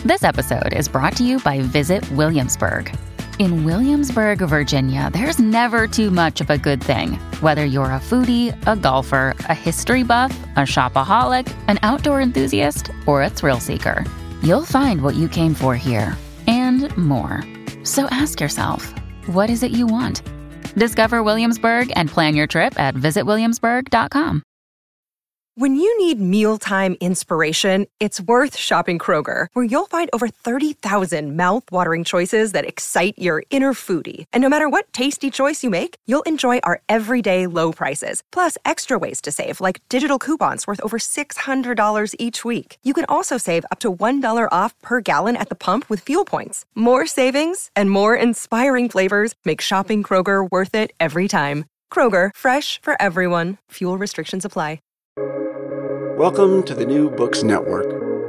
This episode is brought to you by Visit Williamsburg. In Williamsburg, Virginia, there's never too much of a good thing. Whether you're a foodie, a golfer, a history buff, a shopaholic, an outdoor enthusiast, or a thrill seeker, you'll find what you came for here and more. So ask yourself, what is it you want? Discover Williamsburg and plan your trip at visitwilliamsburg.com. When you need mealtime inspiration, it's worth shopping Kroger, where you'll find over 30,000 mouth-watering choices that excite your inner foodie. And no matter what tasty choice you make, you'll enjoy our everyday low prices, plus extra ways to save, like digital coupons worth over $600 each week. You can also save up to $1 off per gallon at the pump with fuel points. More savings and more inspiring flavors make shopping Kroger worth it every time. Kroger, fresh for everyone. Fuel restrictions apply. Welcome to the New Books Network.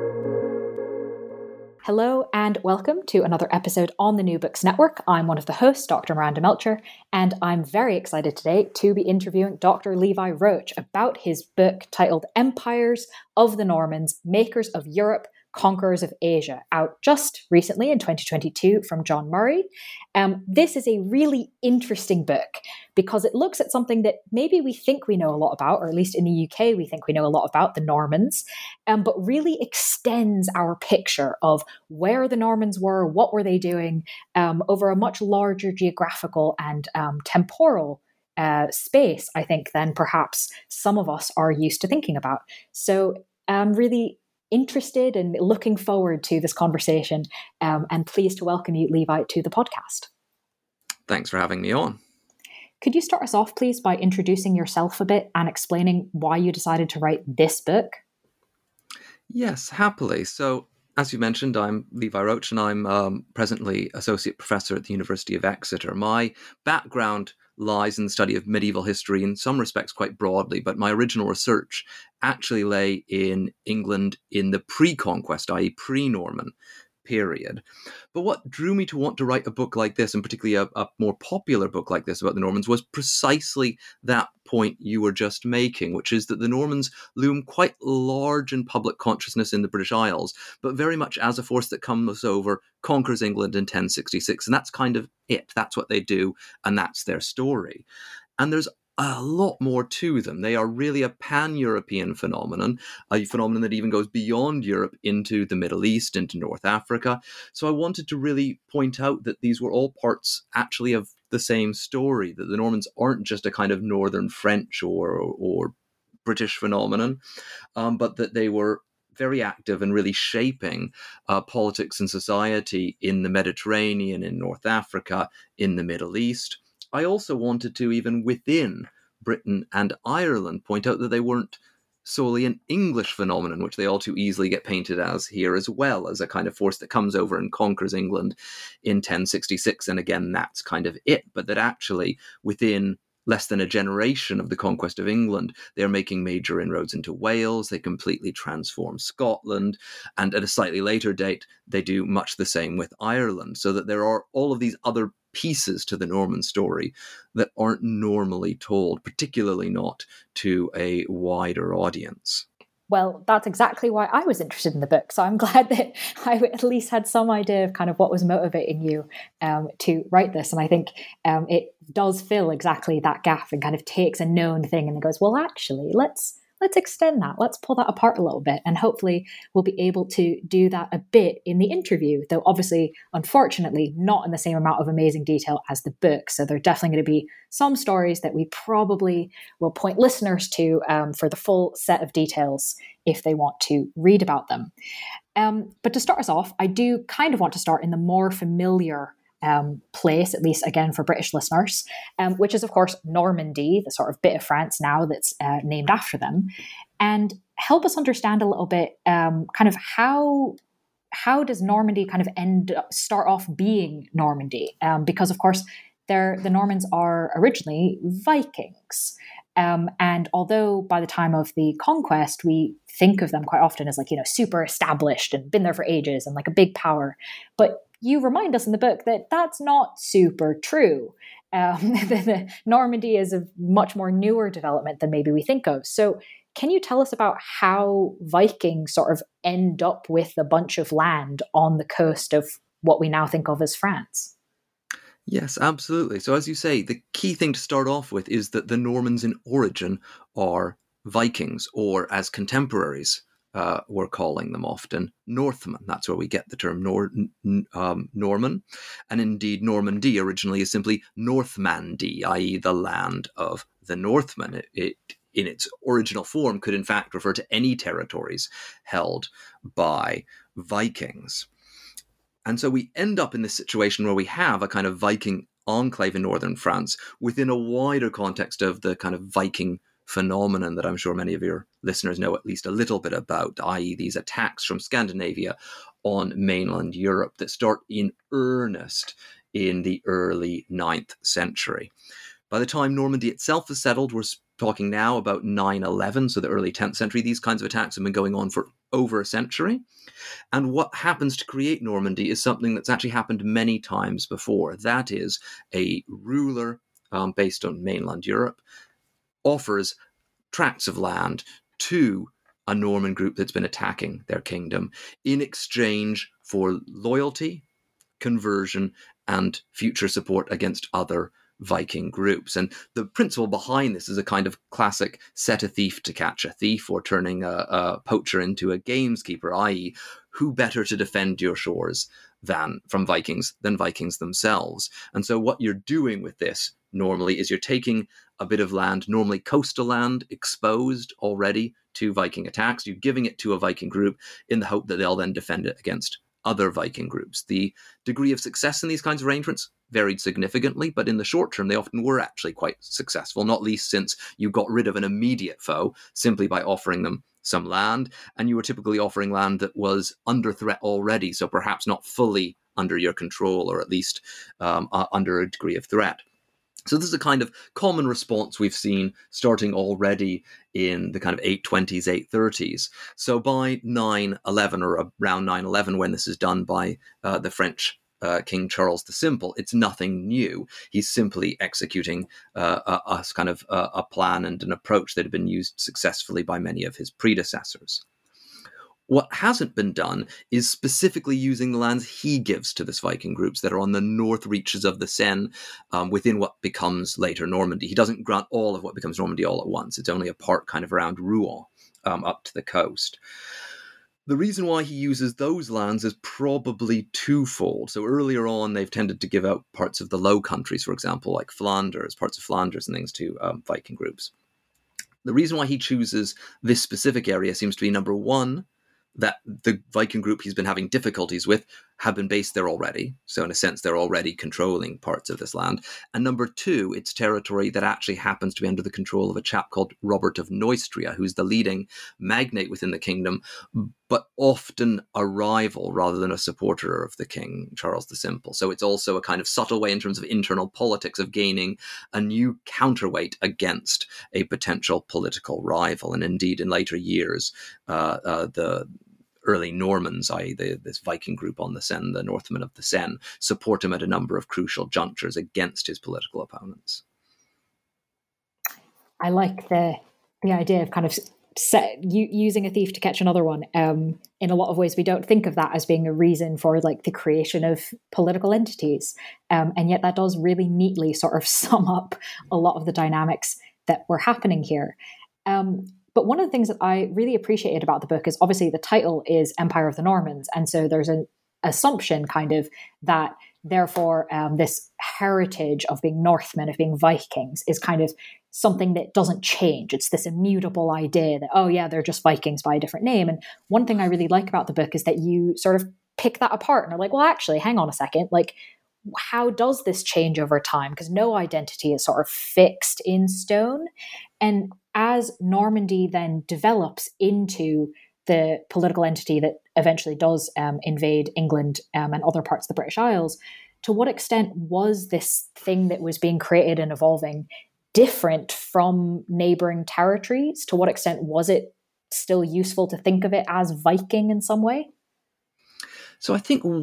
Hello and welcome to another episode on the New Books Network. I'm one of the hosts, Dr. Miranda Melcher, and I'm very excited today to be interviewing Dr. Levi Roche about his book titled Empires of the Normans, Makers of Europe, Conquerors of Asia, out just recently in 2022 from John Murray. This is a really interesting book because it looks at something that maybe we think we know a lot about, or at least in the UK we think we know a lot about, the Normans, but really extends our picture of where the Normans were, what were they doing, over a much larger geographical and temporal space, I think, than perhaps some of us are used to thinking about. So really interested and looking forward to this conversation, and pleased to welcome you, Levi, to the podcast. Thanks for having me on. Could you start us off, please, by introducing yourself a bit and explaining why you decided to write this book? Yes, happily. So, as you mentioned, I'm Levi Roche, and I'm presently Associate Professor at the University of Exeter. My background lies in the study of medieval history, in some respects quite broadly, but my original research actually lay in England in the pre-conquest, i.e. pre-Norman period. But what drew me to want to write a book like this, and particularly a more popular book like this about the Normans, was precisely that point you were just making, which is that the Normans loom quite large in public consciousness in the British Isles, but very much as a force that comes over, conquers England in 1066. And that's kind of it. That's what they do, and that's their story. And there's a lot more to them. They are really a pan-European phenomenon, a phenomenon that even goes beyond Europe into the Middle East, into North Africa. So I wanted to really point out that these were all parts actually of the same story, that the Normans aren't just a kind of Northern French or British phenomenon, but that they were very active and really shaping politics and society in the Mediterranean, in North Africa, in the Middle East. I also wanted to, even within Britain and Ireland, point out that they weren't solely an English phenomenon, which they all too easily get painted as here as well, as a kind of force that comes over and conquers England in 1066. And again, that's kind of it. But that actually, within less than a generation of the conquest of England, they're making major inroads into Wales. They completely transform Scotland. And at a slightly later date, they do much the same with Ireland. So that there are all of these other pieces to the Norman story that aren't normally told, particularly not to a wider audience. Well, that's exactly why I was interested in the book. So I'm glad that I at least had some idea of kind of what was motivating you to write this. And I think it does fill exactly that gap and kind of takes a known thing and then goes, well, actually, let's extend that. Let's pull that apart a little bit. And hopefully we'll be able to do that a bit in the interview, though obviously, unfortunately, not in the same amount of amazing detail as the book. So there are definitely going to be some stories that we probably will point listeners to for the full set of details if they want to read about them. But to start us off, I do kind of want to start in the more familiar place, at least again for British listeners, which is of course Normandy, the sort of bit of France now that's named after them, and help us understand a little bit kind of how does Normandy kind of start off being Normandy, because of course the Normans are originally Vikings. And although by the time of the conquest, we think of them quite often as like, super established and been there for ages and like a big power, but you remind us in the book that that's not super true. The Normandy is a much more newer development than maybe we think of. So Can you tell us about how Vikings sort of end up with a bunch of land on the coast of what we now think of as France? Yes, absolutely. So, as you say, the key thing to start off with is that the Normans in origin are Vikings, or as contemporaries were calling them often, Northmen. That's where we get the term Norman. And indeed, Normandy originally is simply Northmandy, i.e., the land of the Northmen. It in its original form could in fact refer to any territories held by Vikings. And so we end up in this situation where we have a kind of Viking enclave in northern France within a wider context of the kind of Viking phenomenon that I'm sure many of your listeners know at least a little bit about, i.e. these attacks from Scandinavia on mainland Europe that start in earnest in the early 9th century. By the time Normandy itself is settled, we're talking now about 911, so the early 10th century. These kinds of attacks have been going on for over a century. And what happens to create Normandy is something that's actually happened many times before. That is, a ruler based on mainland Europe offers tracts of land to a Norman group that's been attacking their kingdom in exchange for loyalty, conversion, and future support against other Viking groups. And the principle behind this is a kind of classic set a thief to catch a thief, or turning a poacher into a gameskeeper, i.e. who better to defend your shores than Vikings themselves. And so what you're doing with this normally is you're taking a bit of land, normally coastal land, exposed already to Viking attacks. You're giving it to a Viking group in the hope that they'll then defend it against other Viking groups. The degree of success in these kinds of arrangements varied significantly, but in the short term, they often were actually quite successful, not least since you got rid of an immediate foe simply by offering them some land, and you were typically offering land that was under threat already, so perhaps not fully under your control, or at least under a degree of threat. So this is a kind of common response we've seen starting already in the kind of 820s, 830s. So by 911, or around 911, when this is done by the French King Charles the Simple, it's nothing new. He's simply executing a kind of a plan and an approach that had been used successfully by many of his predecessors. What hasn't been done is specifically using the lands he gives to this Viking groups that are on the north reaches of the Seine within what becomes later Normandy. He doesn't grant all of what becomes Normandy all at once. It's only a part kind of around Rouen up to the coast. The reason why he uses those lands is probably twofold. So earlier on, they've tended to give out parts of the Low Countries, for example, like Flanders, parts of Flanders and things to Viking groups. The reason why he chooses this specific area seems to be, number one, that the Viking group he's been having difficulties with have been based there already. So in a sense, they're already controlling parts of this land. And number two, it's territory that actually happens to be under the control of a chap called Robert of Neustria, who's the leading magnate within the kingdom, but often a rival rather than a supporter of the King Charles the Simple. So it's also a kind of subtle way in terms of internal politics of gaining a new counterweight against a potential political rival. And indeed, in later years, the early Normans, i.e. this Viking group on the Seine, the Northmen of the Seine, support him at a number of crucial junctures against his political opponents. I like the idea of kind of using a thief to catch another one. In a lot of ways, we don't think of that as being a reason for like the creation of political entities. And yet that does really neatly sort of sum up a lot of the dynamics that were happening here. But one of the things that I really appreciated about the book is obviously the title is Empire of the Normans. And so there's an assumption kind of that therefore this heritage of being Northmen, of being Vikings, is kind of something that doesn't change. It's this immutable idea that, oh yeah, they're just Vikings by a different name. And one thing I really like about the book is that you sort of pick that apart and are like, well, actually, hang on a second. Like, how does this change over time? Because no identity is sort of fixed in stone. And as Normandy then develops into the political entity that eventually does invade England and other parts of the British Isles, to what extent was this thing that was being created and evolving different from neighboring territories? To what extent was it still useful to think of it as Viking in some way? So I think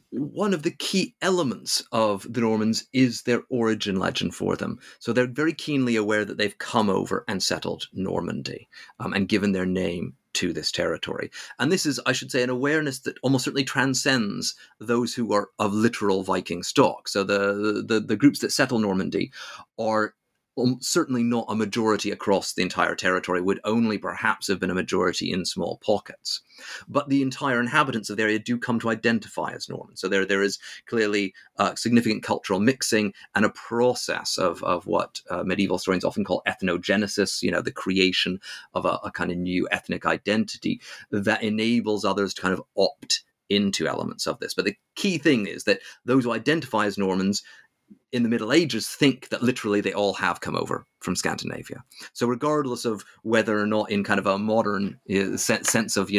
one of the key elements of the Normans is their origin legend for them. So they're very keenly aware that they've come over and settled Normandy and given their name to this territory. And this is, I should say, an awareness that almost certainly transcends those who are of literal Viking stock. So the groups that settle Normandy are certainly not a majority across the entire territory, would only perhaps have been a majority in small pockets. But the entire inhabitants of the area do come to identify as Norman. So there is clearly significant cultural mixing and a process of what medieval historians often call ethnogenesis, the creation of a kind of new ethnic identity that enables others to kind of opt into elements of this. But the key thing is that those who identify as Normans in the Middle Ages think that literally they all have come over from Scandinavia. So regardless of whether or not in kind of a modern sense of,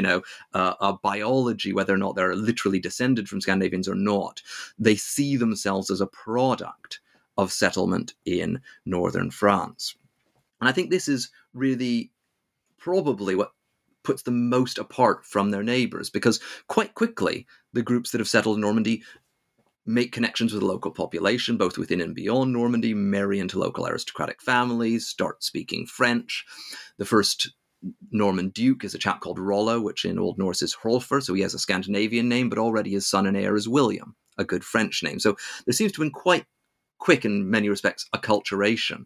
a biology, whether or not they're literally descended from Scandinavians or not, they see themselves as a product of settlement in northern France. And I think this is really probably what puts them most apart from their neighbours, because quite quickly the groups that have settled in Normandy make connections with the local population, both within and beyond Normandy, marry into local aristocratic families, start speaking French. The first Norman duke is a chap called Rollo, which in Old Norse is Hrolfr, so he has a Scandinavian name, but already his son and heir is William, a good French name. So there seems to have been quite quick, in many respects, acculturation,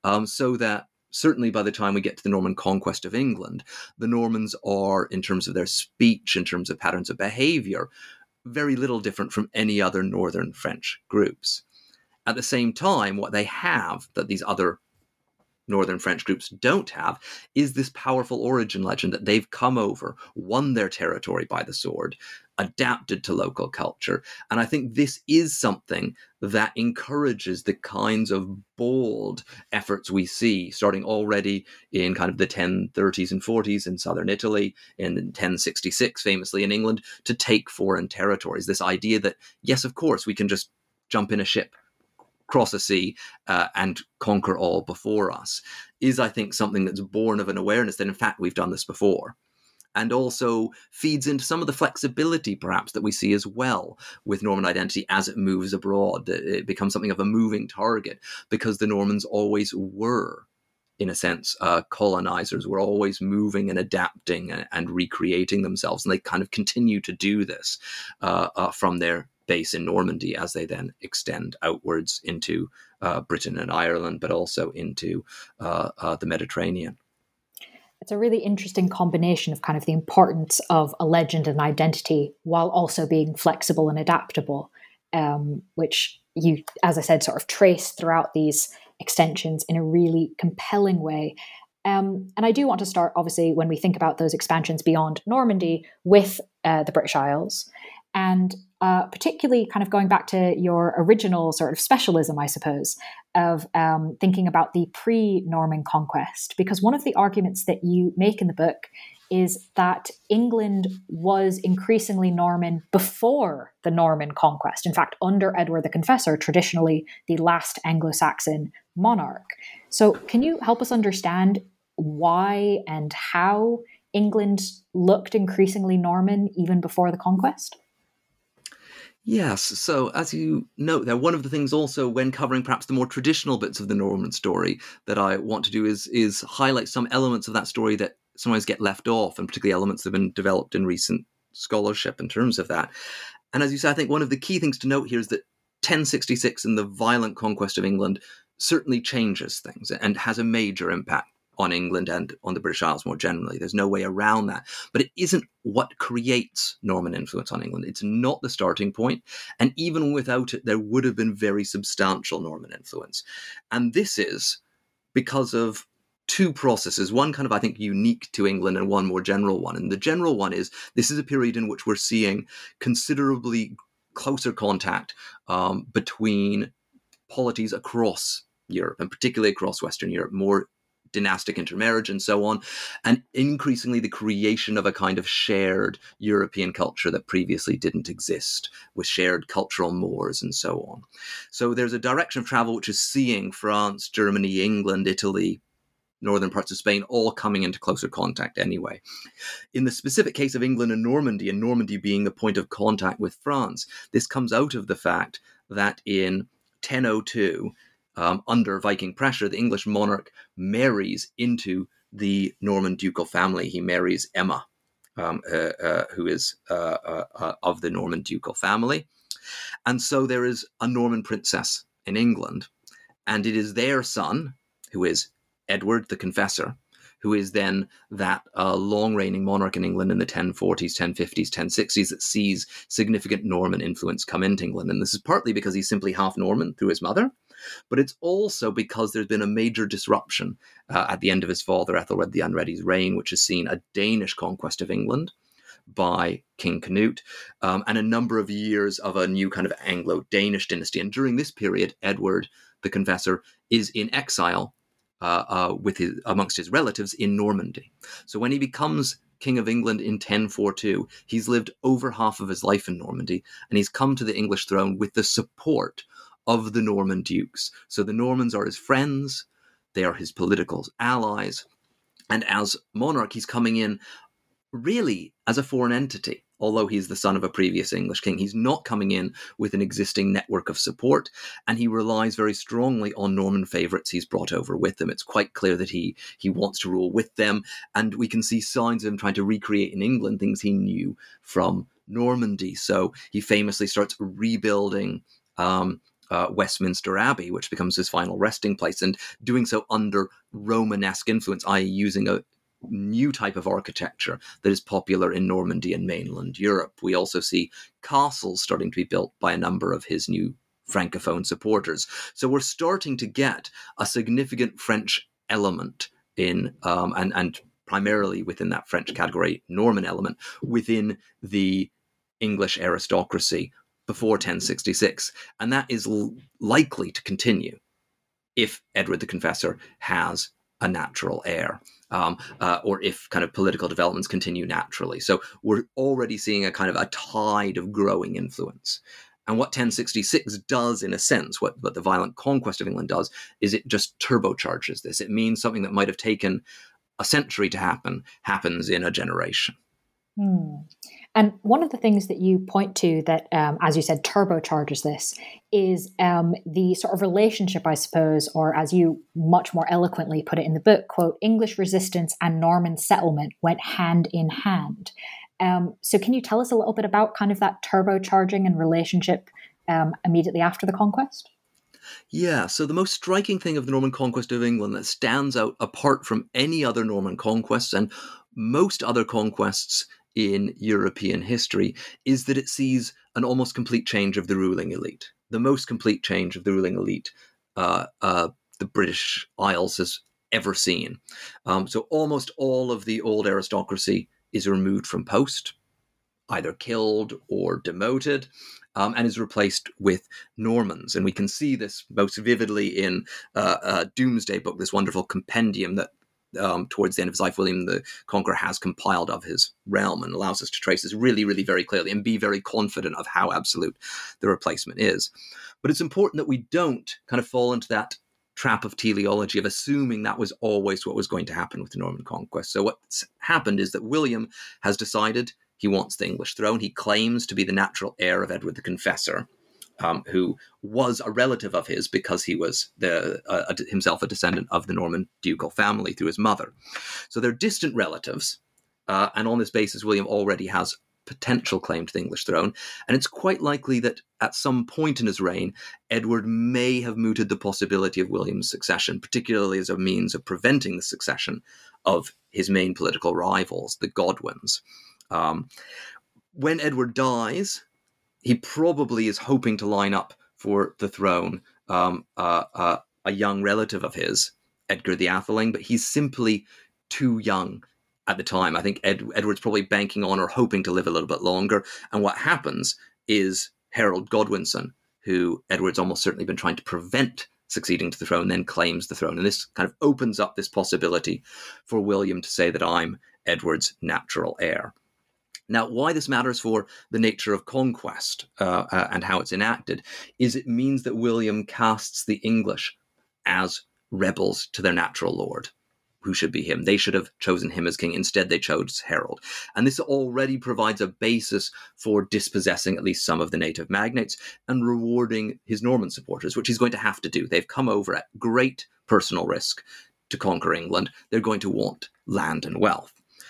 so that certainly by the time we get to the Norman conquest of England, the Normans are, in terms of their speech, in terms of patterns of behaviour, very little different from any other northern French groups. At the same time, what they have that these other northern French groups don't have is this powerful origin legend that they've come over, won their territory by the sword, adapted to local culture. And I think this is something that encourages the kinds of bold efforts we see starting already in kind of the 1030s and 40s in southern Italy, in 1066 famously in England, to take foreign territories. This idea that, yes, of course, we can just jump in a ship, cross a sea, and conquer all before us, is, I think, something that's born of an awareness that, in fact, we've done this before. And also feeds into some of the flexibility, perhaps, that we see as well with Norman identity as it moves abroad. It becomes something of a moving target because the Normans always were, in a sense, colonizers, were always moving and adapting and recreating themselves. And they kind of continue to do this from their base in Normandy as they then extend outwards into Britain and Ireland, but also into the Mediterranean. It's a really interesting combination of kind of the importance of a legend and identity while also being flexible and adaptable, which you, as I said, sort of trace throughout these extensions in a really compelling way. And I do want to start, obviously, when we think about those expansions beyond Normandy with the British Isles, and particularly kind of going back to your original sort of specialism, I suppose, of thinking about the pre-Norman conquest. Because one of the arguments that you make in the book is that England was increasingly Norman before the Norman conquest. In fact, under Edward the Confessor, traditionally the last Anglo-Saxon monarch. So can you help us understand why and how England looked increasingly Norman even before the conquest? Yes, so as you note there, one of the things also when covering perhaps the more traditional bits of the Norman story that I want to do is highlight some elements of that story that sometimes get left off, and particularly elements that have been developed in recent scholarship in terms of that. And as you say, I think one of the key things to note here is that 1066 and the violent conquest of England certainly changes things and has a major impact on England and on the British Isles more generally. There's no way around that. But it isn't what creates Norman influence on England. It's not the starting point. And even without it, there would have been very substantial Norman influence. And this is because of two processes, one kind of, I think, unique to England and one more general one. And the general one is this is a period in which we're seeing considerably closer contact between polities across Europe, and particularly across Western Europe, more dynastic intermarriage and so on, and increasingly the creation of a kind of shared European culture that previously didn't exist, with shared cultural mores and so on. So there's a direction of travel which is seeing France, Germany, England, Italy, northern parts of Spain, all coming into closer contact anyway. In the specific case of England and Normandy being the point of contact with France, this comes out of the fact that in 1002, under Viking pressure, the English monarch marries into the Norman ducal family. He marries Emma, who is of the Norman ducal family. And so there is a Norman princess in England, and it is their son, who is Edward the Confessor, who is then that long-reigning monarch in England in the 1040s, 1050s, 1060s that sees significant Norman influence come into England. And this is partly because he's simply half Norman through his mother, but it's also because there's been a major disruption at the end of his father, Ethelred the Unready's reign, which has seen a Danish conquest of England by King Canute, and a number of years of a new kind of Anglo-Danish dynasty. And during this period, Edward the Confessor is in exile amongst his relatives in Normandy. So when he becomes King of England in 1042, he's lived over half of his life in Normandy, and he's come to the English throne with the support of the Norman dukes. So the Normans are his friends, they are his political allies, and as monarch, he's coming in really as a foreign entity. Although he's the son of a previous English king, he's not coming in with an existing network of support, and he relies very strongly on Norman favourites he's brought over with him. It's quite clear that he wants to rule with them, and we can see signs of him trying to recreate in England things he knew from Normandy. So he famously starts rebuilding Westminster Abbey, which becomes his final resting place, and doing so under Romanesque influence, i.e. using a new type of architecture that is popular in Normandy and mainland Europe. We also see castles starting to be built by a number of his new Francophone supporters. So we're starting to get a significant French element in, and primarily within that French category, Norman element, within the English aristocracy before 1066. And that is likely to continue if Edward the Confessor has a natural heir, or if kind of political developments continue naturally. So we're already seeing a kind of a tide of growing influence. And what 1066 does, in a sense, what the violent conquest of England does, is it just turbocharges this. It means something that might have taken a century to happen happens in a generation. And one of the things that you point to that, as you said, turbocharges this is the sort of relationship, I suppose, or as you much more eloquently put it in the book, quote, English resistance and Norman settlement went hand in hand. So can you tell us a little bit about kind of that turbocharging and relationship immediately after the conquest? Yeah, so the most striking thing of the Norman conquest of England that stands out apart from any other Norman conquests and most other conquests in European history is that it sees an almost complete change of the ruling elite. The most complete change of the ruling elite the British Isles has ever seen. So almost all of the old aristocracy is removed from post, either killed or demoted, and is replaced with Normans. And we can see this most vividly in Domesday Book, this wonderful compendium that towards the end of his life, William the Conqueror has compiled of his realm, and allows us to trace this really, really very clearly and be very confident of how absolute the replacement is. But it's important that we don't kind of fall into that trap of teleology of assuming that was always what was going to happen with the Norman conquest. So what's happened is that William has decided he wants the English throne. He claims to be the natural heir of Edward the Confessor, who was a relative of his because he was himself a descendant of the Norman ducal family through his mother. So they're distant relatives, and on this basis, William already has potential claim to the English throne, and it's quite likely that at some point in his reign, Edward may have mooted the possibility of William's succession, particularly as a means of preventing the succession of his main political rivals, the Godwins. When Edward dies, he probably is hoping to line up for the throne a young relative of his, Edgar the Atheling, but he's simply too young at the time. I think Edward's probably banking on or hoping to live a little bit longer. And what happens is Harold Godwinson, who Edward's almost certainly been trying to prevent succeeding to the throne, then claims the throne. And this kind of opens up this possibility for William to say that I'm Edward's natural heir. Now, why this matters for the nature of conquest and how it's enacted is it means that William casts the English as rebels to their natural lord. who should be him. They should have chosen him as king. Instead, they chose Harold. And this already provides a basis for dispossessing at least some of the native magnates and rewarding his Norman supporters, which he's going to have to do. They've come over at great personal risk to conquer England. They're going to want land and wealth.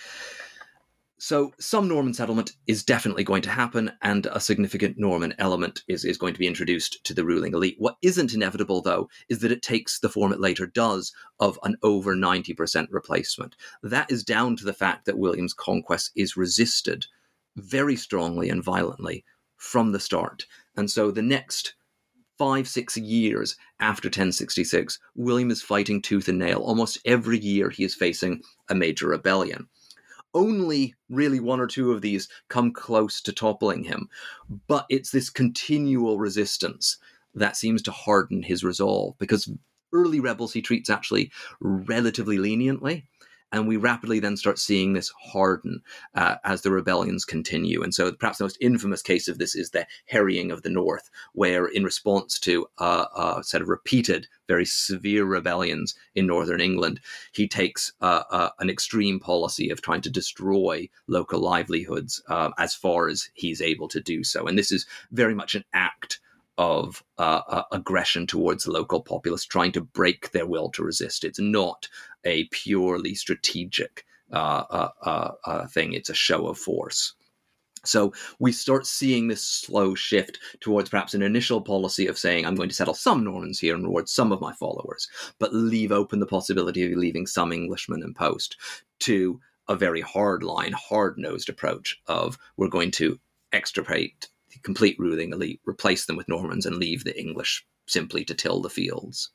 So some Norman settlement is definitely going to happen, and a significant Norman element is going to be introduced to the ruling elite. What isn't inevitable, though, is that it takes the form it later does of an over 90% replacement. That is down to the fact that William's conquest is resisted very strongly and violently from the start. And so the next 5-6 years after 1066, William is fighting tooth and nail. Almost every year he is facing a major rebellion. Only really one or two of these come close to toppling him, but it's this continual resistance that seems to harden his resolve, because early rebels he treats actually relatively leniently, and we rapidly then start seeing this harden as the rebellions continue. And so perhaps the most infamous case of this is the Harrying of the North, where in response to a set of repeated, very severe rebellions in northern England, he takes an extreme policy of trying to destroy local livelihoods as far as he's able to do so. And this is very much an act of aggression towards the local populace, trying to break their will to resist. It's not a purely strategic thing. It's a show of force. So we start seeing this slow shift towards perhaps an initial policy of saying, I'm going to settle some Normans here and reward some of my followers, but leave open the possibility of leaving some Englishmen in post, to a very hard-line, hard-nosed approach of we're going to extirpate the complete ruling elite, replace them with Normans, and leave the English simply to till the fields.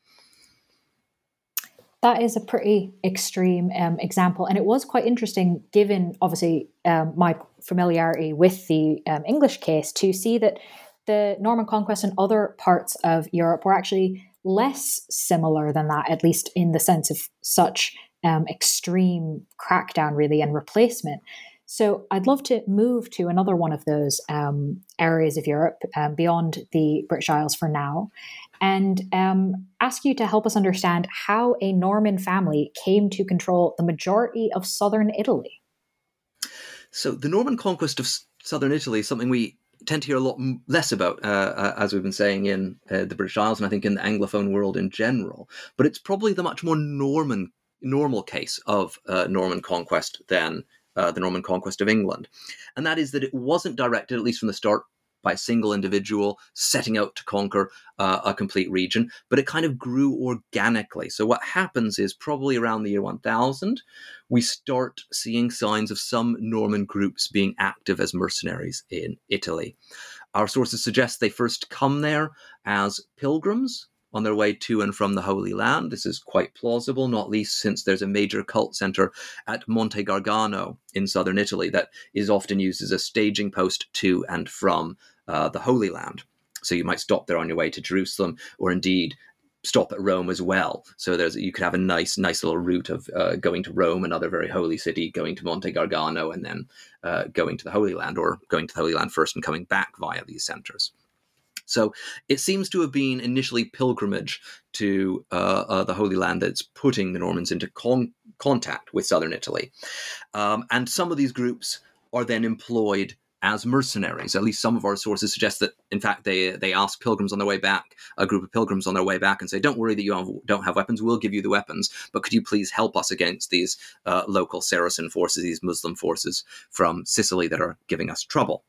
That is a pretty extreme example. And it was quite interesting, given obviously my familiarity with the English case, to see that the Norman conquest in other parts of Europe were actually less similar than that, at least in the sense of such extreme crackdown, really, and replacement. So I'd love to move to another one of those areas of Europe beyond the British Isles for now, and ask you to help us understand how a Norman family came to control the majority of southern Italy. So the Norman conquest of southern Italy is something we tend to hear a lot less about, as we've been saying, in the British Isles, and I think in the Anglophone world in general. But it's probably the much more normal case of Norman conquest than the Norman conquest of England. And that is that it wasn't directed, at least from the start, by a single individual setting out to conquer a complete region, but it kind of grew organically. So what happens is, probably around the year 1000, we start seeing signs of some Norman groups being active as mercenaries in Italy. Our sources suggest they first come there as pilgrims on their way to and from the Holy Land. This is quite plausible, not least since there's a major cult center at Monte Gargano in southern Italy that is often used as a staging post to and from the Holy Land. So you might stop there on your way to Jerusalem, or indeed stop at Rome as well. So you could have a nice little route of going to Rome, another very holy city, going to Monte Gargano, and then going to the Holy Land, or going to the Holy Land first and coming back via these centers. So it seems to have been initially pilgrimage to the Holy Land that's putting the Normans into contact with southern Italy. And some of these groups are then employed as mercenaries. At least some of our sources suggest that, in fact, they ask pilgrims on their way back, a group of pilgrims on their way back, and say, don't worry that you don't have weapons, we'll give you the weapons, but could you please help us against these local Saracen forces, these Muslim forces from Sicily that are giving us trouble.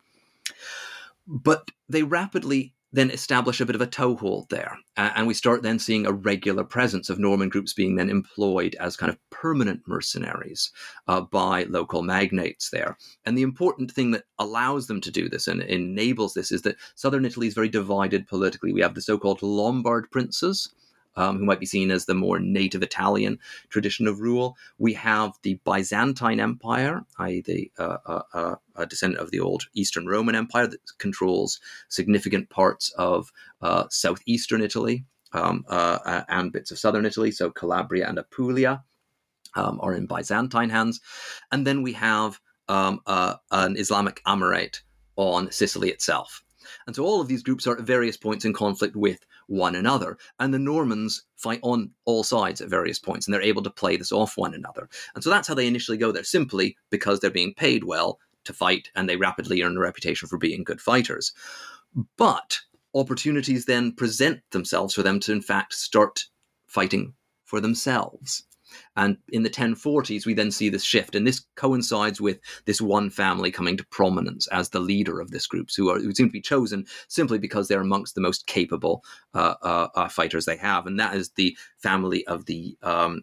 But they rapidly then establish a bit of a toehold there. And we start then seeing a regular presence of Norman groups being then employed as kind of permanent mercenaries by local magnates there. And the important thing that allows them to do this and enables this is that southern Italy is very divided politically. We have the so-called Lombard princes, who might be seen as the more native Italian tradition of rule. We have the Byzantine Empire, i.e. a descendant of the old Eastern Roman Empire that controls significant parts of southeastern Italy and bits of southern Italy. So Calabria and Apulia are in Byzantine hands. And then we have an Islamic Emirate on Sicily itself. And so all of these groups are at various points in conflict with one another. And the Normans fight on all sides at various points, and they're able to play this off one another. And so that's how they initially go there, simply because they're being paid well to fight, and they rapidly earn a reputation for being good fighters. But opportunities then present themselves for them to, in fact, start fighting for themselves. And in the 1040s, we then see this shift, and this coincides with this one family coming to prominence as the leader of this group, who seem to be chosen simply because they're amongst the most capable fighters they have, and that is the family of the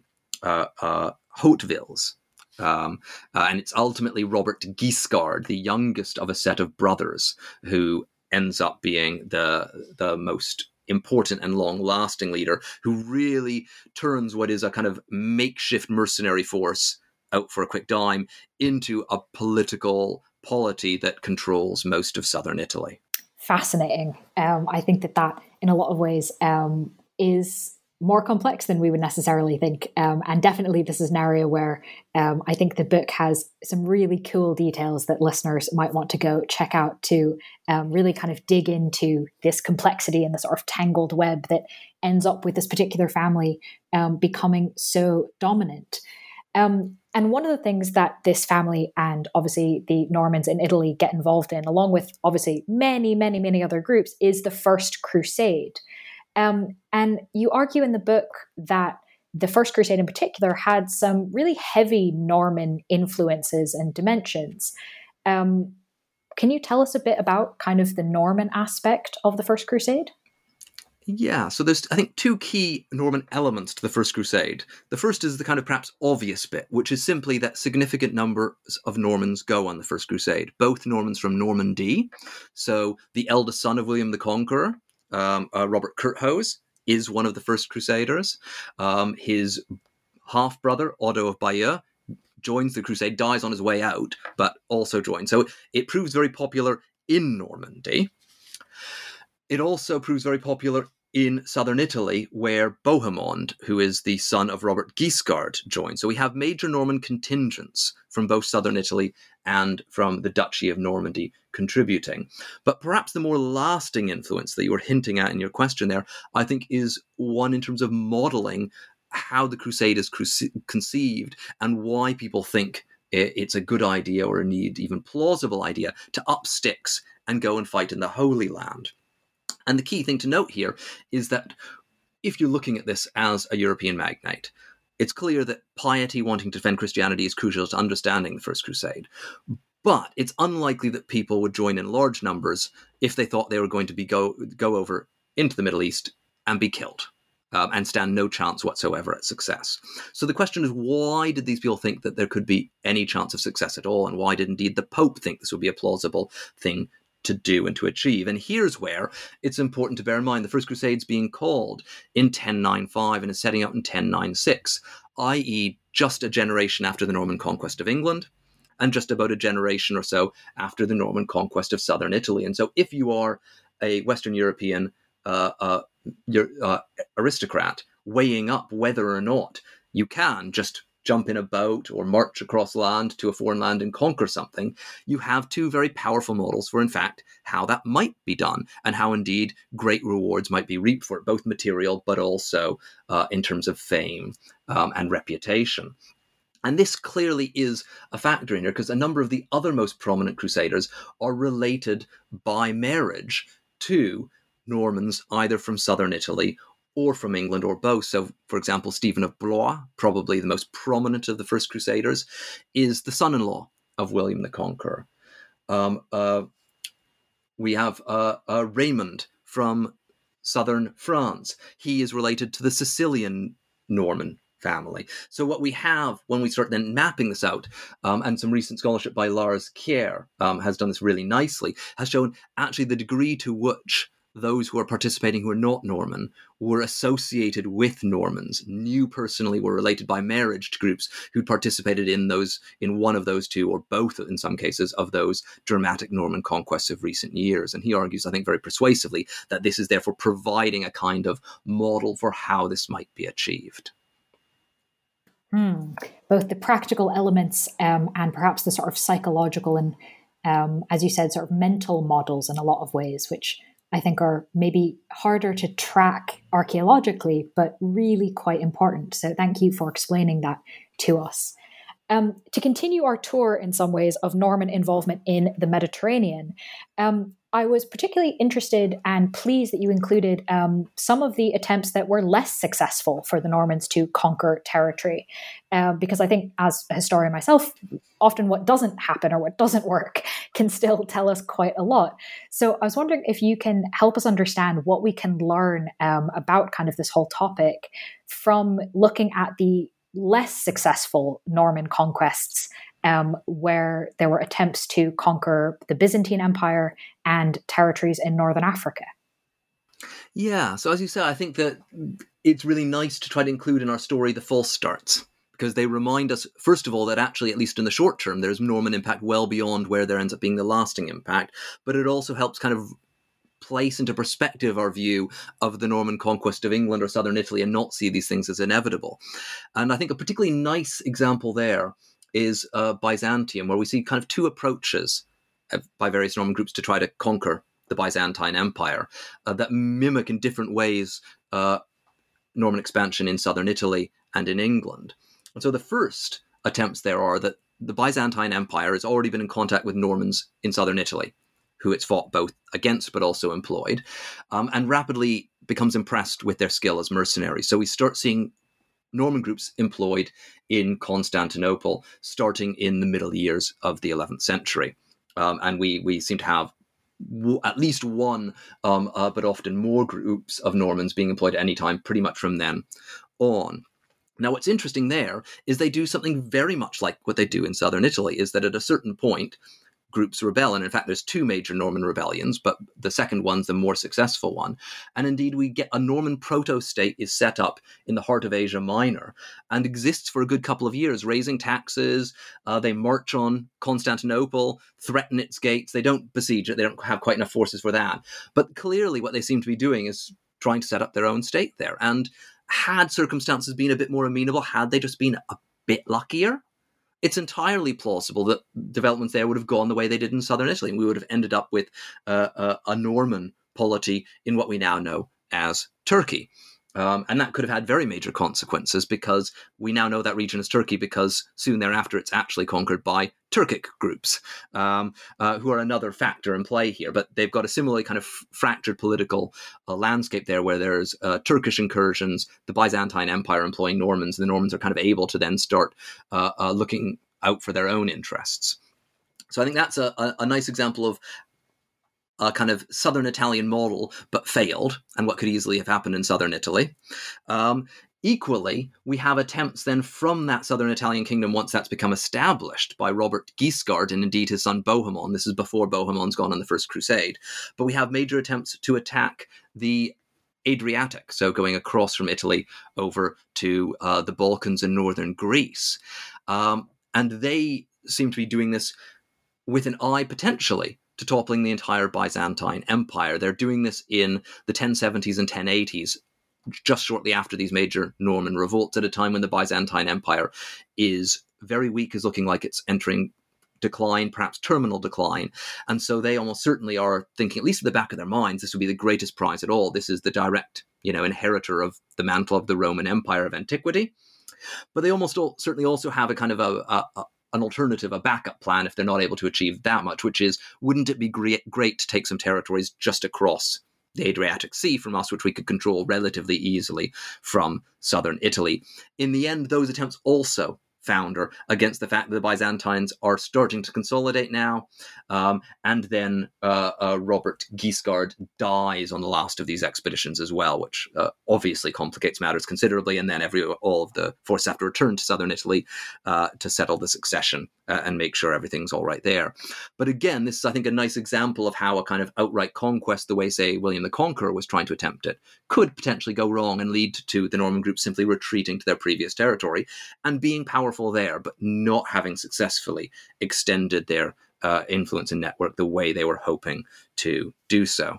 Hautevilles. And it's ultimately Robert Guiscard, the youngest of a set of brothers, who ends up being the most important and long-lasting leader, who really turns what is a kind of makeshift mercenary force out for a quick dime into a political polity that controls most of southern Italy. Fascinating. I think that in a lot of ways is more complex than we would necessarily think. And definitely this is an area where I think the book has some really cool details that listeners might want to go check out to really kind of dig into this complexity and the sort of tangled web that ends up with this particular family becoming so dominant. And one of the things that this family and obviously the Normans in Italy get involved in, along with obviously many, many, many other groups, is the First Crusade. And you argue in the book that the First Crusade in particular had some really heavy Norman influences and dimensions. Can you tell us a bit about kind of the Norman aspect of the First Crusade? Yeah, so there's, I think, two key Norman elements to the First Crusade. The first is the kind of perhaps obvious bit, which is simply that significant numbers of Normans go on the First Crusade, both Normans from Normandy. So the eldest son of William the Conqueror, Robert Curthose, is one of the First Crusaders. His half-brother, Otto of Bayeux, joins the crusade, dies on his way out, but also joins. So it proves very popular in Normandy. It also proves very popular in southern Italy, where Bohemond, who is the son of Robert Guiscard, joins. So we have major Norman contingents from both southern Italy and from the Duchy of Normandy contributing. But perhaps the more lasting influence that you were hinting at in your question there, I think, is one in terms of modeling how the crusade is conceived and why people think it's a good idea, or indeed even plausible idea, to up sticks and go and fight in the Holy Land. And the key thing to note here is that if you're looking at this as a European magnate, it's clear that piety wanting to defend Christianity is crucial to understanding the First Crusade. But it's unlikely that people would join in large numbers if they thought they were going to go over into the Middle East and be killed and stand no chance whatsoever at success. So the question is, why did these people think that there could be any chance of success at all? And why did indeed the Pope think this would be a plausible thing to do and to achieve? And here's where it's important to bear in mind the First Crusade's being called in 1095 and is setting up in 1096, i.e. just a generation after the Norman conquest of England and just about a generation or so after the Norman conquest of southern Italy. And so if you are a Western European aristocrat weighing up whether or not you can just jump in a boat or march across land to a foreign land and conquer something, you have two very powerful models for, in fact, how that might be done and how indeed great rewards might be reaped for it, both material but also in terms of fame and reputation. And this clearly is a factor in here because a number of the other most prominent crusaders are related by marriage to Normans either from southern Italy or from England, or both. So, for example, Stephen of Blois, probably the most prominent of the First Crusaders, is the son-in-law of William the Conqueror. We have Raymond from southern France. He is related to the Sicilian Norman family. So what we have when we start then mapping this out, and some recent scholarship by Lars Kjær has done this really nicely, has shown actually the degree to which those who are participating who are not Norman were associated with Normans, knew personally, were related by marriage to groups who'd participated in one of those two, or both in some cases, of those dramatic Norman conquests of recent years. And he argues, I think very persuasively, that this is therefore providing a kind of model for how this might be achieved. Both the practical elements and perhaps the sort of psychological and, as you said, sort of mental models in a lot of ways, which I think are maybe harder to track archaeologically, but really quite important. So thank you for explaining that to us. To continue our tour in some ways of Norman involvement in the Mediterranean, I was particularly interested and pleased that you included some of the attempts that were less successful for the Normans to conquer territory. Because I think, as a historian myself, often what doesn't happen or what doesn't work can still tell us quite a lot. So I was wondering if you can help us understand what we can learn about kind of this whole topic from looking at the less successful Norman conquests, where there were attempts to conquer the Byzantine Empire and territories in Northern Africa. Yeah, so as you said, I think that it's really nice to try to include in our story the false starts, because they remind us, first of all, that actually, at least in the short term, there's Norman impact well beyond where there ends up being the lasting impact, but it also helps kind of place into perspective our view of the Norman conquest of England or southern Italy and not see these things as inevitable. And I think a particularly nice example there is Byzantium, where we see kind of two approaches by various Norman groups to try to conquer the Byzantine Empire that mimic in different ways Norman expansion in southern Italy and in England. And so the first attempts there are that the Byzantine Empire has already been in contact with Normans in southern Italy, who it's fought both against but also employed, and rapidly becomes impressed with their skill as mercenaries. So we start seeing Norman groups employed in Constantinople starting in the middle years of the 11th century. And we seem to have at least one, but often more groups of Normans being employed at any time, pretty much from then on. Now, what's interesting there is they do something very much like what they do in southern Italy, is that at a certain point, groups rebel. And in fact, there's two major Norman rebellions, but the second one's the more successful one. And indeed, we get a Norman proto-state is set up in the heart of Asia Minor and exists for a good couple of years, raising taxes. They march on Constantinople, threaten its gates. They don't besiege it. They don't have quite enough forces for that. But clearly what they seem to be doing is trying to set up their own state there. And had circumstances been a bit more amenable, had they just been a bit luckier, it's entirely plausible that developments there would have gone the way they did in southern Italy, and we would have ended up with a Norman polity in what we now know as Turkey. And that could have had very major consequences, because we now know that region as Turkey because soon thereafter it's actually conquered by Turkic groups, who are another factor in play here. But they've got a similarly kind of fractured political landscape there, where there's Turkish incursions, the Byzantine Empire employing Normans, and the Normans are kind of able to then start looking out for their own interests. So I think that's a nice example of a kind of southern Italian model, but failed, and what could easily have happened in southern Italy. Equally, we have attempts then from that southern Italian kingdom, once that's become established, by Robert Guiscard and indeed his son Bohemond. This is before Bohemond's gone on the First Crusade. But we have major attempts to attack the Adriatic, so going across from Italy over to the Balkans and northern Greece. And they seem to be doing this with an eye potentially to toppling the entire Byzantine Empire. They're doing this in the 1070s and 1080s, just shortly after these major Norman revolts, at a time when the Byzantine Empire is very weak, is looking like it's entering decline, perhaps terminal decline. And so they almost certainly are thinking, at least at the back of their minds, this would be the greatest prize at all. This is the direct, inheritor of the mantle of the Roman Empire of antiquity. But they almost certainly also have a kind of an alternative, a backup plan, if they're not able to achieve that much, which is, wouldn't it be great to take some territories just across the Adriatic Sea from us, which we could control relatively easily from southern Italy? In the end, those attempts also founder against the fact that the Byzantines are starting to consolidate now. And then Robert Guiscard dies on the last of these expeditions as well, which obviously complicates matters considerably. And then all of the forces have to return to southern Italy to settle the succession and make sure everything's all right there. But again, this is, I think, a nice example of how a kind of outright conquest, the way, say, William the Conqueror was trying to attempt it, could potentially go wrong and lead to the Norman group simply retreating to their previous territory and being powerful there, but not having successfully extended their influence and network the way they were hoping to do so.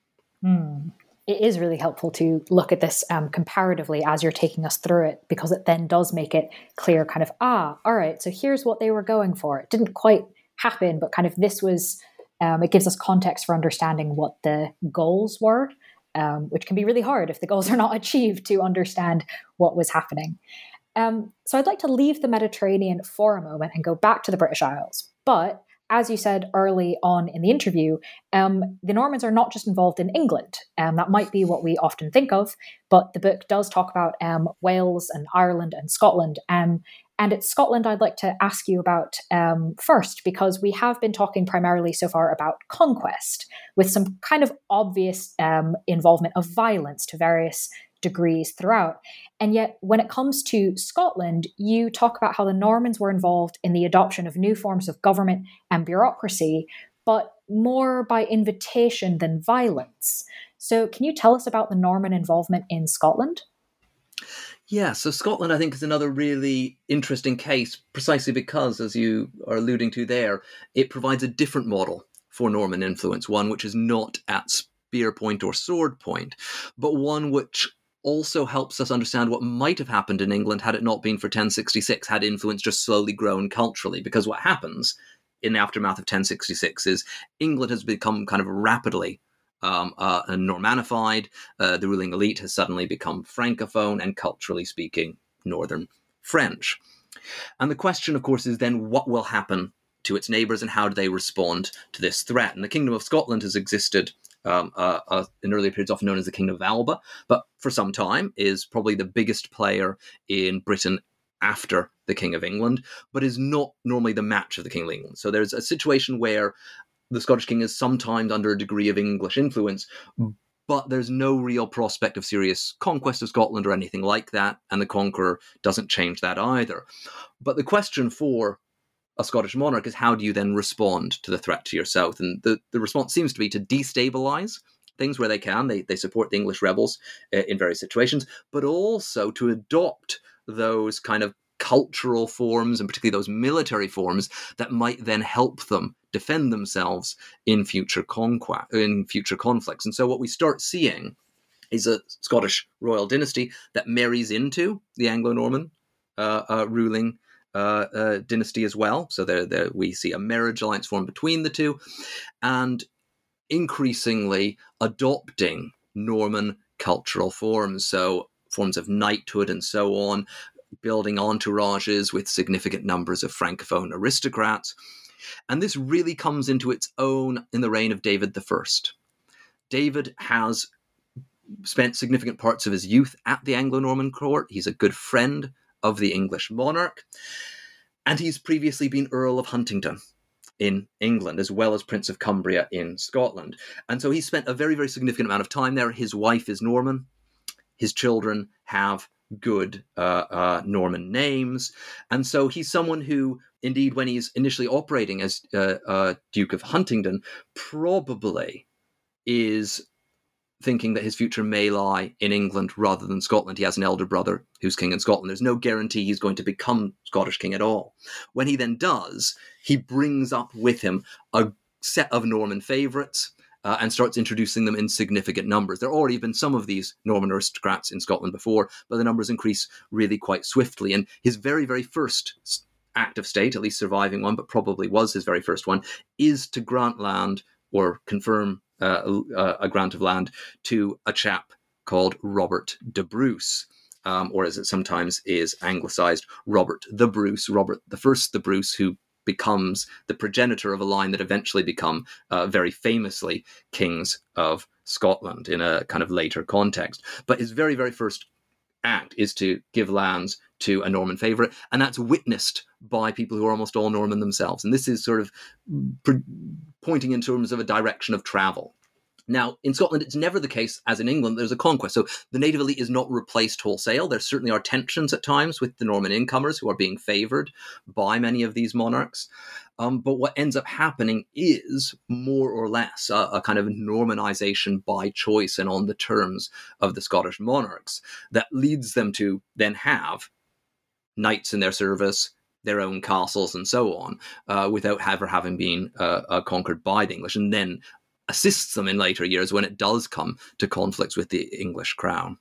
It is really helpful to look at this comparatively as you're taking us through it, because it then does make it clear kind of, all right, so here's what they were going for. It didn't quite happen, but kind of this was It gives us context for understanding what the goals were, which can be really hard if the goals are not achieved to understand what was happening. So I'd like to leave the Mediterranean for a moment and go back to the British Isles. But as you said early on in the interview, the Normans are not just involved in England. That might be what we often think of, but the book does talk about Wales and Ireland and Scotland. And it's Scotland I'd like to ask you about first, because we have been talking primarily so far about conquest, with some kind of obvious involvement of violence to various degrees throughout. And yet, when it comes to Scotland, you talk about how the Normans were involved in the adoption of new forms of government and bureaucracy, but more by invitation than violence. So can you tell us about the Norman involvement in Scotland? Yeah, so Scotland, I think, is another really interesting case, precisely because, as you are alluding to there, it provides a different model for Norman influence, one which is not at spear point or sword point, but one which also helps us understand what might have happened in England had it not been for 1066, had influence just slowly grown culturally. Because what happens in the aftermath of 1066 is England has become kind of rapidly Normanified. The ruling elite has suddenly become Francophone and, culturally speaking, Northern French. And the question, of course, is then what will happen to its neighbours and how do they respond to this threat? And the Kingdom of Scotland has existed in earlier periods, often known as the Kingdom of Alba, but for some time is probably the biggest player in Britain after the King of England, but is not normally the match of the King of England. So there's a situation where the Scottish king is sometimes under a degree of English influence, but there's no real prospect of serious conquest of Scotland or anything like that, and the conqueror doesn't change that either. But the question for a Scottish monarch is, how do you then respond to the threat to your south? And the response seems to be to destabilize things where they can. They support the English rebels in various situations, but also to adopt those kind of cultural forms, and particularly those military forms, that might then help them defend themselves in future conflicts. And so what we start seeing is a Scottish royal dynasty that marries into the Anglo-Norman ruling dynasty as well. So there we see a marriage alliance formed between the two, and increasingly adopting Norman cultural forms. So forms of knighthood and so on, building entourages with significant numbers of Francophone aristocrats. And this really comes into its own in the reign of David I. David has spent significant parts of his youth at the Anglo-Norman court. He's a good friend of the English monarch. And he's previously been Earl of Huntingdon in England, as well as Prince of Cumbria in Scotland. And so he spent a very, very significant amount of time there. His wife is Norman. His children have good Norman names. And so he's someone who, indeed, when he's initially operating as Duke of Huntingdon, probably is thinking that his future may lie in England rather than Scotland. He has an elder brother who's king in Scotland. There's no guarantee he's going to become Scottish king at all. When he then does, he brings up with him a set of Norman favourites and starts introducing them in significant numbers. There already have been some of these Norman aristocrats in Scotland before, but the numbers increase really quite swiftly. And his very, very first act of state, at least surviving one, but probably was his very first one, is to grant land or confirm a grant of land to a chap called Robert de Bruce, or as it sometimes is anglicised, Robert the Bruce, Robert the First the Bruce, who becomes the progenitor of a line that eventually become very famously kings of Scotland in a kind of later context. But his very, very first act is to give lands to a Norman favourite, and that's witnessed by people who are almost all Norman themselves. And this is sort of pointing in terms of a direction of travel. Now, in Scotland, it's never the case, as in England, there's a conquest. So the native elite is not replaced wholesale. There certainly are tensions at times with the Norman incomers who are being favoured by many of these monarchs. But what ends up happening is more or less a kind of Normanization by choice and on the terms of the Scottish monarchs that leads them to then have knights in their service, their own castles and so on, without ever having been conquered by the English, and then assists them in later years when it does come to conflicts with the English crown.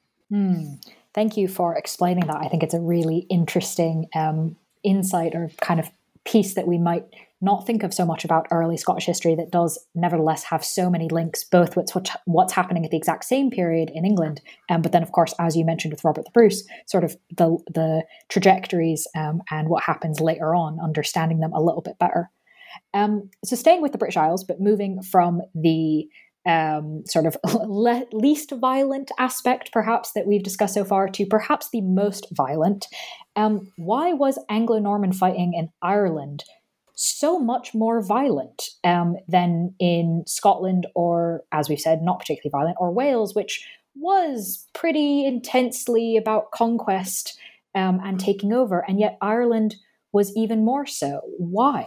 Thank you for explaining that. I think it's a really interesting insight or kind of piece that we might not think of so much about early Scottish history that does nevertheless have so many links, both with what's happening at the exact same period in England, but then, of course, as you mentioned with Robert the Bruce, sort of the trajectories and what happens later on, understanding them a little bit better. So staying with the British Isles, but moving from the sort of least violent aspect, perhaps, that we've discussed so far to perhaps the most violent. Why was Anglo-Norman fighting in Ireland so much more violent than in Scotland, or, as we've said, not particularly violent, or Wales, which was pretty intensely about conquest and taking over, and yet Ireland was even more so? Why?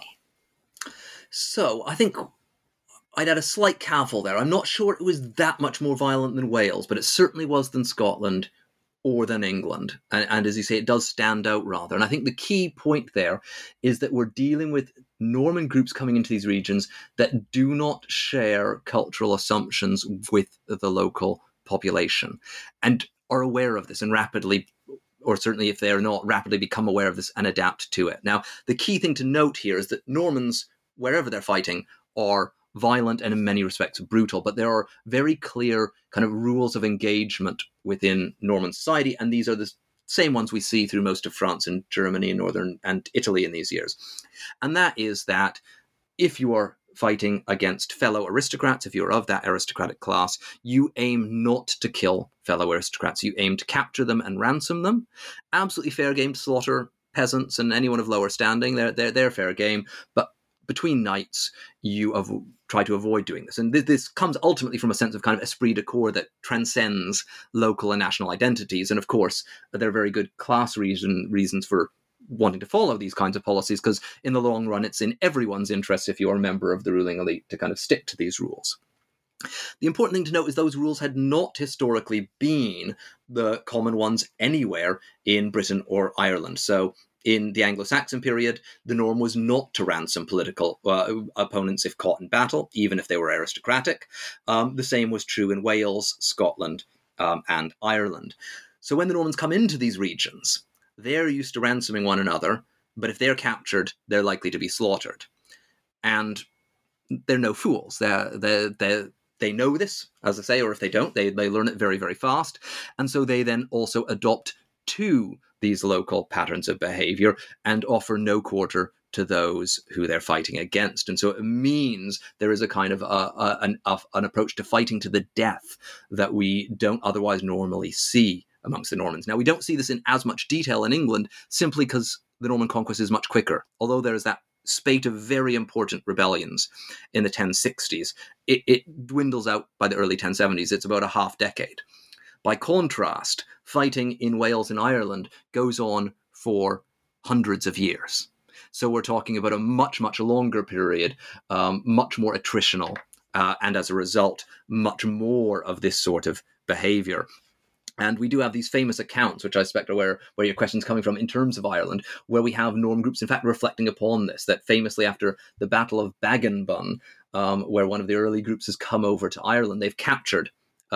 So I think I'd add a slight cavil there. I'm not sure it was that much more violent than Wales, but it certainly was than Scotland or than England. And as you say, it does stand out rather. And I think the key point there is that we're dealing with Norman groups coming into these regions that do not share cultural assumptions with the local population and are aware of this and rapidly, or certainly if they're not, rapidly become aware of this and adapt to it. Now, the key thing to note here is that Normans, wherever they're fighting, are violent and in many respects brutal, but there are very clear kind of rules of engagement within Norman society, and these are the same ones we see through most of France and Germany and Northern and Italy in these years. And that is that if you are fighting against fellow aristocrats, if you're of that aristocratic class, you aim not to kill fellow aristocrats. You aim to capture them and ransom them. Absolutely fair game to slaughter peasants and anyone of lower standing. They're fair game, but between knights, you try to avoid doing this. And this comes ultimately from a sense of kind of esprit de corps that transcends local and national identities. And of course, there are very good class reasons for wanting to follow these kinds of policies, because in the long run, it's in everyone's interest, if you're a member of the ruling elite, to kind of stick to these rules. The important thing to note is those rules had not historically been the common ones anywhere in Britain or Ireland. So in the Anglo-Saxon period, the norm was not to ransom political opponents if caught in battle, even if they were aristocratic. The same was true in Wales, Scotland, and Ireland. So when the Normans come into these regions, they're used to ransoming one another, but if they're captured, they're likely to be slaughtered. And they're no fools. They know this, as I say, or if they don't, they learn it very, very fast. And so they then also adopt to these local patterns of behavior and offer no quarter to those who they're fighting against. And so it means there is a kind of an approach to fighting to the death that we don't otherwise normally see amongst the Normans. Now, we don't see this in as much detail in England simply because the Norman conquest is much quicker, although there is that spate of very important rebellions in the 1060s. It dwindles out by the early 1070s. It's about a half decade. By contrast, fighting in Wales and Ireland goes on for hundreds of years. So we're talking about a much, much longer period, much more attritional, and as a result, much more of this sort of behavior. And we do have these famous accounts, which I suspect are where your question's coming from, in terms of Ireland, where we have Norman groups, in fact, reflecting upon this, that famously after the Battle of Bagenbun, where one of the early groups has come over to Ireland, they've captured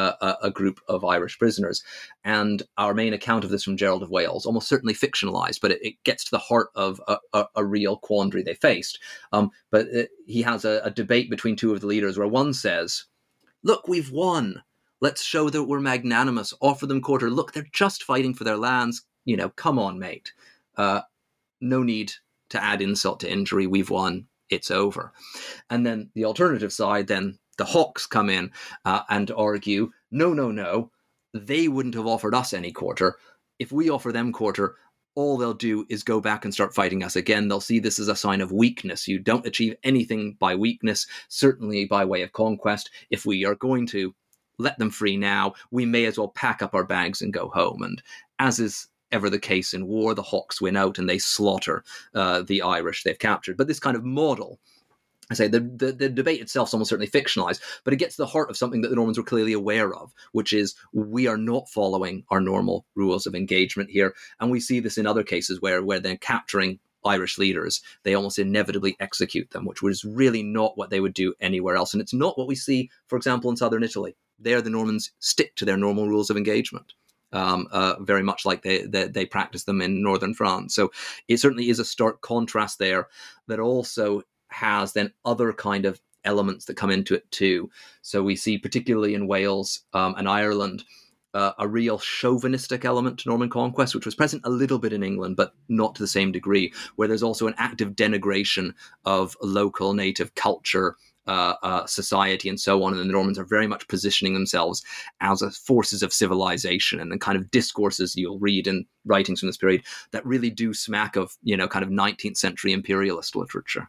a group of Irish prisoners. And our main account of this from Gerald of Wales, almost certainly fictionalized, but it gets to the heart of a real quandary they faced. But he has a debate between two of the leaders where one says, "Look, we've won. Let's show that we're magnanimous, offer them quarter. Look, they're just fighting for their lands. Come on, mate. No need to add insult to injury. We've won. It's over." And then the alternative side, then the hawks come in and argue, no, they wouldn't have offered us any quarter. If we offer them quarter, all they'll do is go back and start fighting us again. They'll see this as a sign of weakness. You don't achieve anything by weakness, certainly by way of conquest. If we are going to let them free now, we may as well pack up our bags and go home. And as is ever the case in war, the hawks win out and they slaughter the Irish they've captured. But this kind of model, I say the debate itself is almost certainly fictionalized, but it gets to the heart of something that the Normans were clearly aware of, which is we are not following our normal rules of engagement here. And we see this in other cases where they're capturing Irish leaders, they almost inevitably execute them, which was really not what they would do anywhere else. And it's not what we see, for example, in southern Italy. There, the Normans stick to their normal rules of engagement, very much like they practice them in northern France. So it certainly is a stark contrast there that also has then other kind of elements that come into it too. So we see, particularly in Wales and Ireland, a real chauvinistic element to Norman conquest, which was present a little bit in England, but not to the same degree, where there's also an active denigration of local native culture, society, and so on. And the Normans are very much positioning themselves as forces of civilization, and the kind of discourses you'll read in writings from this period that really do smack of, kind of 19th century imperialist literature.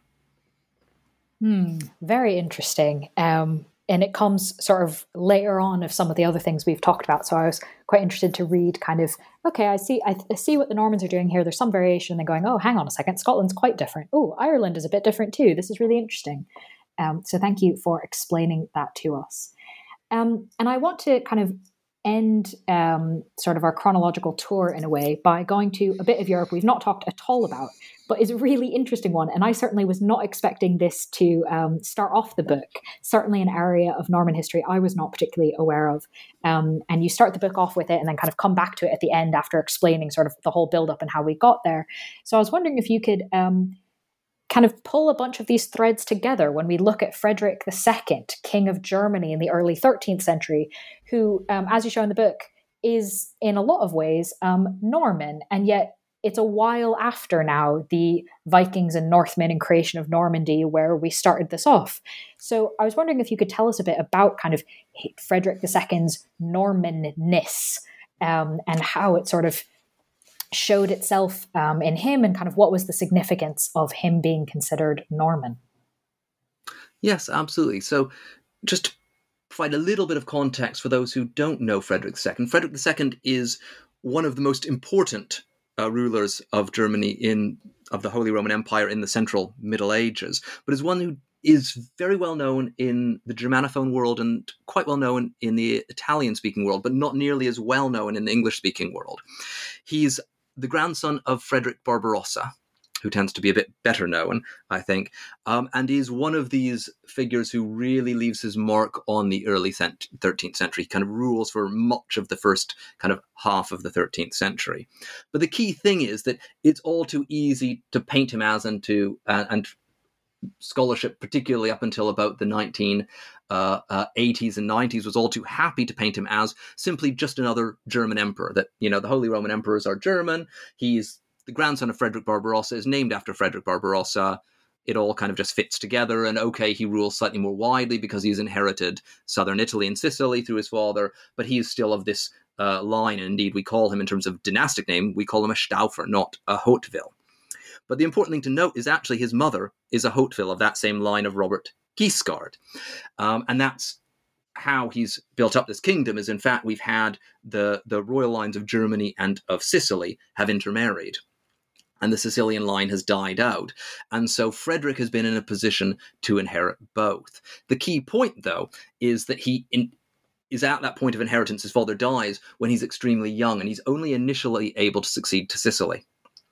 Very interesting. And it comes sort of later on of some of the other things we've talked about. So I was quite interested to read kind of, okay, I see what the Normans are doing here. There's some variation. They're going, oh, hang on a second, Scotland's quite different. Oh, Ireland is a bit different too. This is really interesting. So thank you for explaining that to us. And I want to kind of end sort of our chronological tour in a way by going to a bit of Europe we've not talked at all about, but is a really interesting one. And I certainly was not expecting this to start off the book, certainly an area of Norman history I was not particularly aware of. And you start the book off with it and then kind of come back to it at the end after explaining sort of the whole build-up and how we got there. So I was wondering if you could kind of pull a bunch of these threads together when we look at Frederick II, King of Germany in the early 13th century, who, as you show in the book, is in a lot of ways Norman, and yet it's a while after now the Vikings and Northmen and creation of Normandy where we started this off. So I was wondering if you could tell us a bit about kind of Frederick II's Normanness and how it sort of showed itself in him, and kind of what was the significance of him being considered Norman. Yes, absolutely. So just to provide a little bit of context for those who don't know Frederick II. Frederick II is one of the most important rulers of Germany of the Holy Roman Empire in the Central Middle Ages, but is one who is very well known in the Germanophone world and quite well known in the Italian-speaking world, but not nearly as well known in the English-speaking world. He's the grandson of Frederick Barbarossa, who tends to be a bit better known, I think, and is one of these figures who really leaves his mark on the early 13th century. He kind of rules for much of the first kind of half of the 13th century. But the key thing is that it's all too easy to paint him as, and scholarship, particularly up until about the 1980s and 90s, was all too happy to paint him as simply just another German emperor. That, the Holy Roman Emperors are German. He's the grandson of Frederick Barbarossa, is named after Frederick Barbarossa. It all kind of just fits together. And okay, he rules slightly more widely because he's inherited southern Italy and Sicily through his father, but he's still of this line. And indeed, we call him, in terms of dynastic name, we call him a Stauffer, not a Hauteville. But the important thing to note is actually his mother is a Hauteville of that same line of Robert Guiscard. And that's how he's built up this kingdom, is in fact we've had the royal lines of Germany and of Sicily have intermarried, and the Sicilian line has died out. And so Frederick has been in a position to inherit both. The key point, though, is that he is at that point of inheritance. His father dies when he's extremely young, and he's only initially able to succeed to Sicily.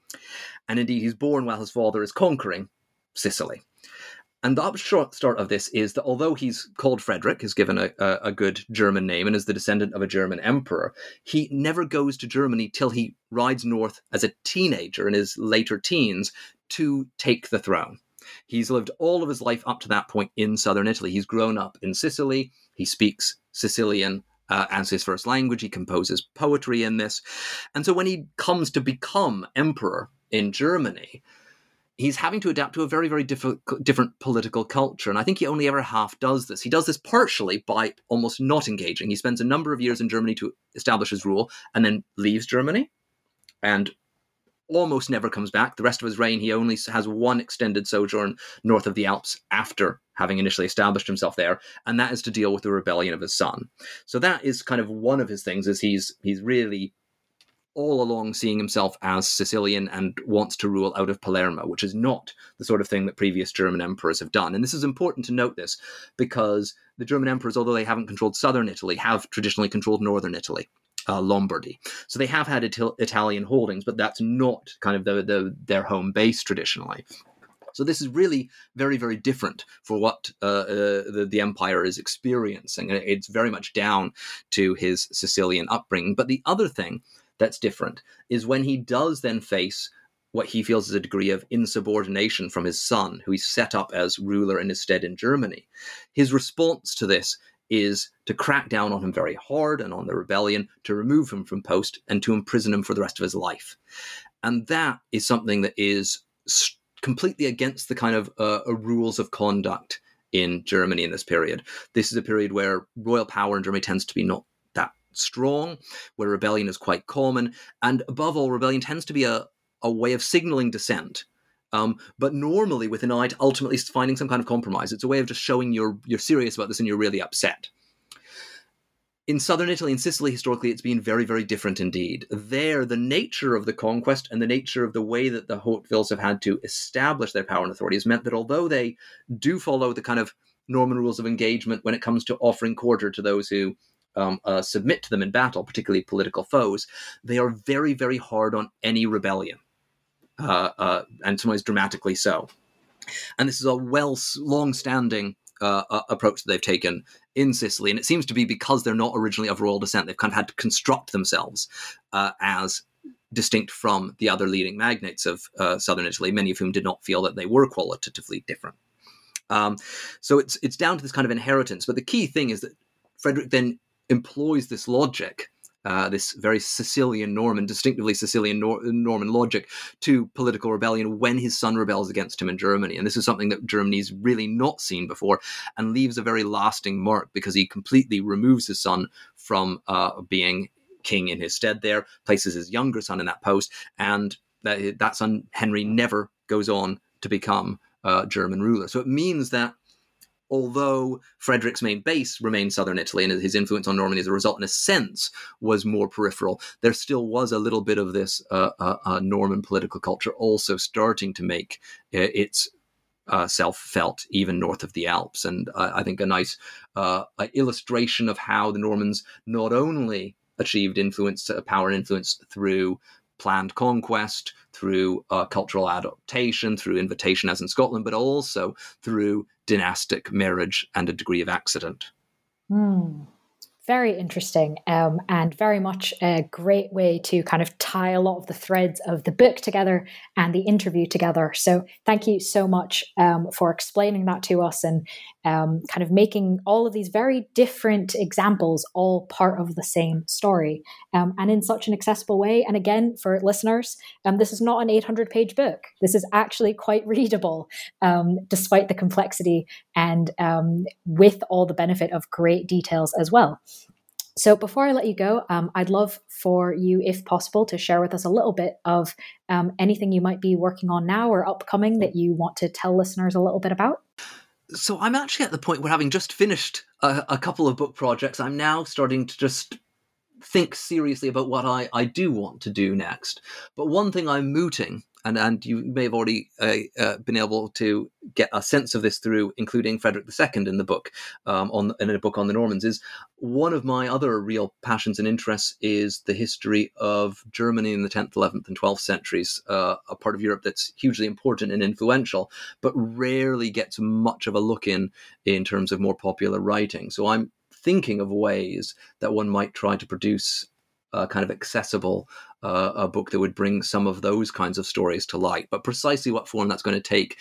And indeed, he's born while his father is conquering Sicily. And the upshot of this is that although he's called Frederick, is given a good German name, and is the descendant of a German emperor, he never goes to Germany till he rides north as a teenager in his later teens to take the throne. He's lived all of his life up to that point in southern Italy. He's grown up in Sicily. He speaks Sicilian as his first language. He composes poetry in this. And so when he comes to become emperor in Germany, he's having to adapt to a very, very different political culture. And I think he only ever half does this. He does this partially by almost not engaging. He spends a number of years in Germany to establish his rule and then leaves Germany and almost never comes back. The rest of his reign, he only has one extended sojourn north of the Alps after having initially established himself there. And that is to deal with the rebellion of his son. So that is kind of one of his things, is he's really all along seeing himself as Sicilian and wants to rule out of Palermo, which is not the sort of thing that previous German emperors have done. And this is important to note this, because the German emperors, although they haven't controlled southern Italy, have traditionally controlled northern Italy, Lombardy. So they have had Italian holdings, but that's not kind of their home base traditionally. So this is really very, very different for what the empire is experiencing. It's very much down to his Sicilian upbringing. But the other thing that's different is when he does then face what he feels is a degree of insubordination from his son, who he's set up as ruler in his stead in Germany. His response to this is to crack down on him very hard and on the rebellion, to remove him from post and to imprison him for the rest of his life. And that is something that is completely against the kind of rules of conduct in Germany in this period. This is a period where royal power in Germany tends to be not that strong, where rebellion is quite common, and above all, rebellion tends to be a way of signaling dissent, but normally with an eye to ultimately finding some kind of compromise. It's a way of just showing you're serious about this and you're really upset. In southern Italy and Sicily, historically, it's been very, very different indeed. There, the nature of the conquest and the nature of the way that the Hautevils have had to establish their power and authority has meant that although they do follow the kind of Norman rules of engagement when it comes to offering quarter to those who submit to them in battle, particularly political foes, they are very, very hard on any rebellion, and sometimes dramatically so. And this is a long-standing approach that they've taken in Sicily, and it seems to be because they're not originally of royal descent, they've kind of had to construct themselves as distinct from the other leading magnates of southern Italy, many of whom did not feel that they were qualitatively different. So it's down to this kind of inheritance. But the key thing is that Frederick then employs this logic, this very Sicilian Norman, distinctively Sicilian Norman logic to political rebellion when his son rebels against him in Germany. And this is something that Germany's really not seen before and leaves a very lasting mark because he completely removes his son from being king in his stead there, places his younger son in that post, and that son, Henry, never goes on to become German ruler. So it means that although Frederick's main base remained southern Italy and his influence on Normandy as a result, in a sense, was more peripheral, there still was a little bit of this Norman political culture also starting to make its self felt even north of the Alps. And I think a nice illustration of how the Normans not only achieved power and influence through planned conquest, through cultural adaptation, through invitation, as in Scotland, but also through dynastic marriage and a degree of accident. Very interesting, and very much a great way to kind of tie a lot of the threads of the book together and the interview together. So thank you so much for explaining that to us and kind of making all of these very different examples all part of the same story, and in such an accessible way. And again, for listeners, this is not an 800-page book. This is actually quite readable, despite the complexity and with all the benefit of great details as well. So before I let you go, I'd love for you, if possible, to share with us a little bit of anything you might be working on now or upcoming that you want to tell listeners a little bit about. So I'm actually at the point where, having just finished a couple of book projects, I'm now starting to just think seriously about what I do want to do next. But one thing I'm mooting, and you may have already been able to get a sense of this through including Frederick II in the book, in a book on the Normans, is one of my other real passions and interests is the history of Germany in the 10th, 11th and 12th centuries, a part of Europe that's hugely important and influential, but rarely gets much of a look in terms of more popular writing. So I'm thinking of ways that one might try to produce a kind of accessible a book that would bring some of those kinds of stories to light. But precisely what form that's going to take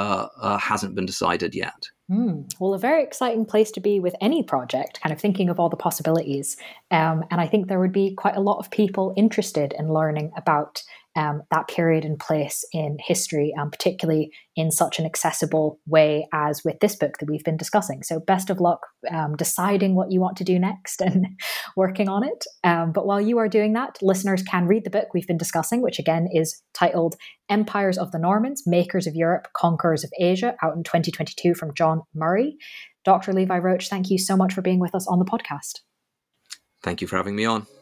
hasn't been decided yet. Well, a very exciting place to be with any project, kind of thinking of all the possibilities. And I think there would be quite a lot of people interested in learning about that period and place in history, particularly in such an accessible way as with this book that we've been discussing. So best of luck deciding what you want to do next and working on it. But while you are doing that, listeners can read the book we've been discussing, which again is titled Empires of the Normans, Makers of Europe, Conquerors of Asia, out in 2022 from John Murray. Dr. Levi Roche, thank you so much for being with us on the podcast. Thank you for having me on.